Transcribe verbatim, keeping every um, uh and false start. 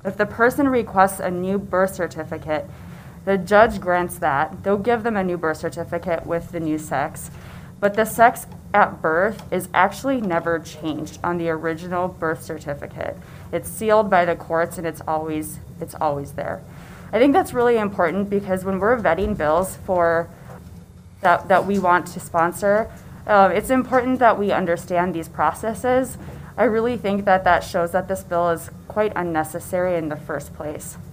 If the person requests a new birth certificate, the judge grants that. They'll give them a new birth certificate with the new sex, but the sex at birth is actually never changed on the original birth certificate. It's sealed by the courts and it's always, it's always there. I think that's really important because when we're vetting bills for that, that we want to sponsor, uh, it's important that we understand these processes. I really think that that shows that this bill is quite unnecessary in the first place.